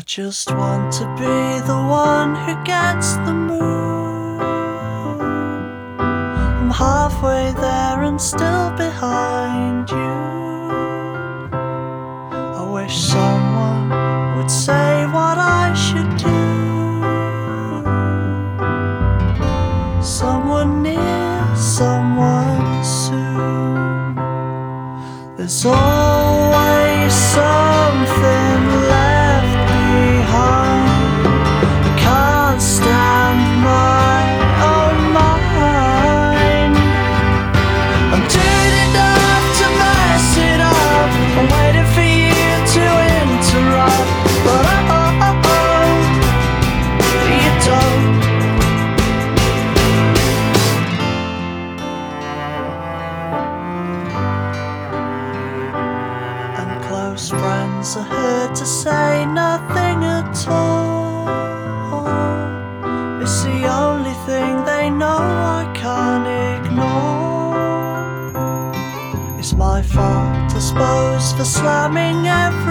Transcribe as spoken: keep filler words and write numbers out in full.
just want to be the one who gets the move. I'm halfway there and still behind you. I wish someone would say what I should do. Someone near, someone soon. There's always something left behind. I can't stand my own mind. I'm doing enough to mess it up. I'm waiting for you to interrupt, but oh, oh, oh, oh, you don't. And close friends are heard to say nothing at all. It's the only thing they know I can't ignore. It's my fault, I suppose, for slamming every